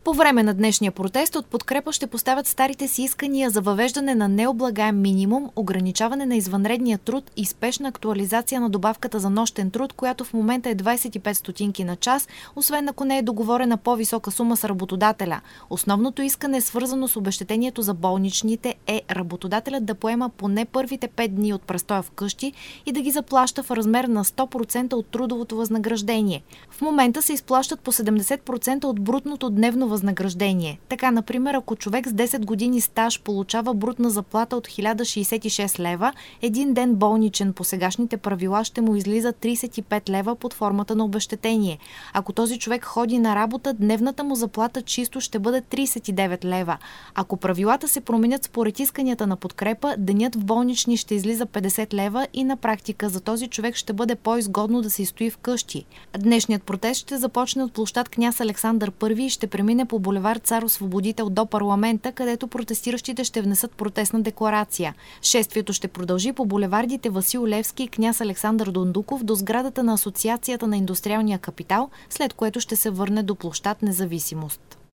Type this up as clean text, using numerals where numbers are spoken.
По време на днешния протест от подкрепа ще поставят старите си искания за въвеждане на необлагаем минимум, ограничаване на извънредния труд и спешна актуализация на добавката за нощен труд, която в момента е 25 стотинки на час, освен ако не е договорена по-висока сума с работодателя. Основното искане, свързано с обезщетението за болничните, е работодателят да поема поне първите 5 дни от престоя вкъщи и да ги заплаща в размер на 100% от трудовото възнаграждение. В момента се изплащат по 70% от брутното дневно възнаграждение. Така, например, ако човек с 10 години стаж получава брутна заплата от 1066 лева, един ден болничен по сегашните правила ще му излиза 35 лева под формата на обезщетение. Ако този човек ходи на работа, дневната му заплата чисто ще бъде 39 лева. Ако правилата се променят според исканията на подкрепа, денят в болнични ще излиза 50 лева и на практика за този човек ще бъде по-изгодно да си стои вкъщи. Днешният протест ще започне от площад Княз Александър I и ще премине по булевард Цар Освободител до парламента, където протестиращите ще внесат протестна декларация. Шествието ще продължи по булевардите Васил Левски и Княз Александър Дондуков до сградата на Асоциацията на индустриалния капитал, след което ще се върне до площад Независимост.